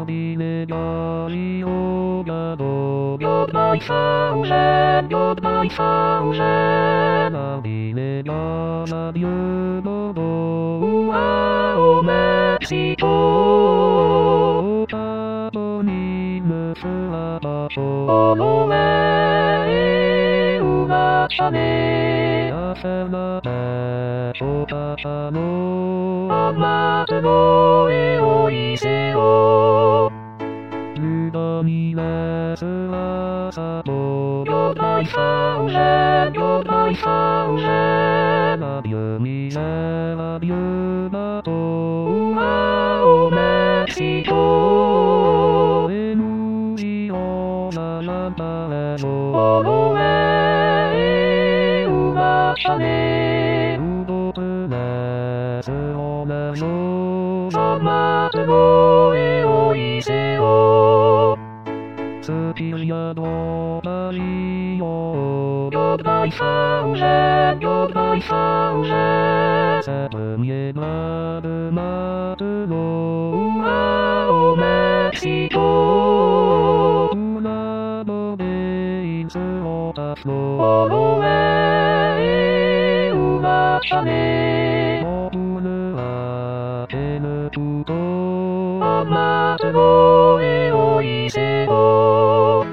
Sabine Galio Gado Goodbye Thousand, Goodbye Thousand Sabine Galio Gado Wow Mexico Taponime Suabato Ome Ugachane Asena Otachano Amatsuno Eoiseo Goodbye Thousand, Goodbye Thousand Adieu misère, adieu bateau Wow Mexico Et nous irons à la baleine Ome Ugachane Où d'autres naîtront un jour Amatsuno Eoiseo Ce qu'il y a dans Paris, oh, Goodbye Thousand, Goodbye Thousand C'est premier bras de matelot au Mexico Pour l'aborder, ils seront à flot Ome Ugachane Pour le rater le couteau Amatsuno Eoiseo